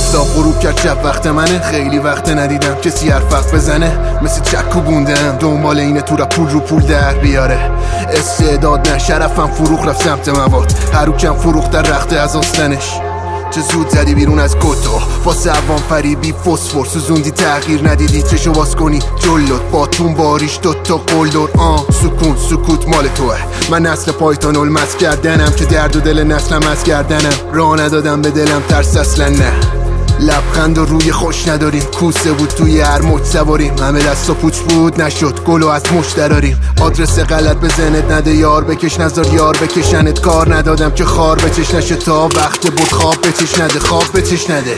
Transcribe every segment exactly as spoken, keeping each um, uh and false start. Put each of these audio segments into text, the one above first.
آفتاب غروب کرد شب وقت منه، خیلی وقت ندیدم کسی حرف بزنه، مثل چکو بوندم دنبال اینه تو را پول رو پول در بیاره. استعداد نه شرفم فروخ رفت سمت مواد، هروکم فروخت در رخت از آستنش. چه زود زدی بیرون از کتو واسه عوام فریبی فسفر، سوزوندی تغییر ندیدی چشو باز کنی جلوت، باتون باریش دوتا قلدر. آه سکون سکوت مال توه، من نسل پایتان المس کردنم که درد و دل نسلم از گردنم. راه ندادم به دلم ترس اصلا نه، لبخند و روی خوش نداریم، کوسه بود توی هر مچ سواریم، همه دست و پوچ بود نشد گل و از مش دراریم. آدرس غلط به ذهنت نده یار بکش، نذار یار بکشنت، کار ندادم که خار بچش نشه، تا وقت بود خواب بچش نده، خواب بچش نده.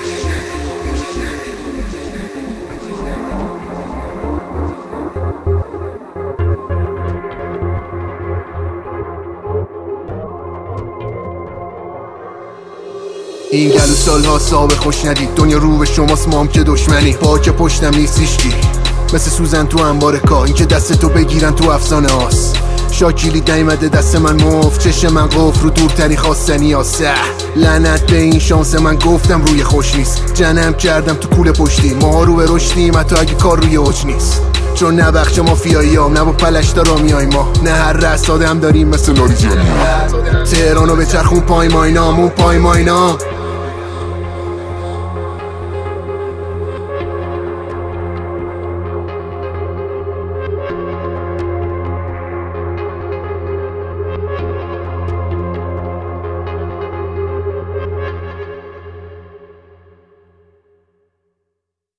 این گلو سالها صاحب خوش ندید، دنیا رو به شماست مام که دشمنی، با که پشتم نیست هیچکی، مثل سوزن تو انبار کا، این که دستتو بگیرن تو افسانه هاست. شاکیلی نیمده دست من مفت، چشم من قفل رو دورتری خواستنی ها. سه لعنت به این شانس من، گفتم روی خوش نیست، جنم کردم تو کوله پشتی، ما رو به رشدیم حتی اگه کار روی اوج نیست. چون نه بخش مافیایی هم، نه با پلش دارا میای ما، نه هر رست آدم داریم مثل ناریزیانی. تهرانو به چرخون پای ماینام، اون پای ماینام